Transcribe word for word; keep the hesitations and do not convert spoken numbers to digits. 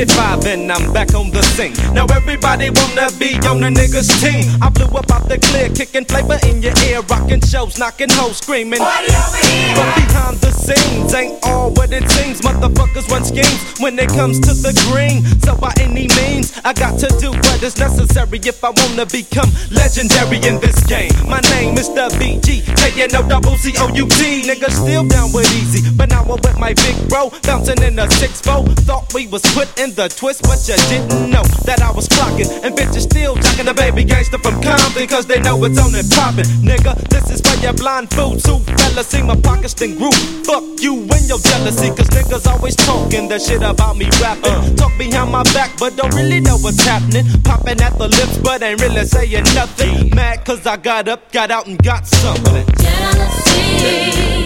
ninety-five and I'm back on the scene. Now everybody wanna be on the niggas team. I blew up out the clear, kicking flavor in your ear, rocking shows, knocking hoes, screaming. Party over here. But behind the scenes ain't all what it seems. Motherfuckers run schemes when it comes to the green. So by any means, I got to do what is necessary if I wanna become legendary in this game. My name is the B G, K N O double C O U T. Niggas still down with easy, but now I'm with my big bro, bouncing in a six four. Thought we was put in the twist, but you didn't know that I was flocking. And bitches still jocking the baby gangster from Compton, cause they know it's on and poppin'. Nigga, this is for your blind fools who fella see my pockets then grew. Fuck you and your jealousy, cause niggas always talking that shit about me rapping. Uh. Talk behind my back, but don't really know what's happening. Popping at the lips, but ain't really saying nothing. Mad cause I got up, got out, and got something. Jealousy.